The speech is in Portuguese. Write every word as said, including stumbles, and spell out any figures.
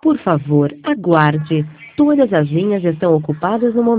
Por favor, aguarde. Todas as linhas estão ocupadas no momento.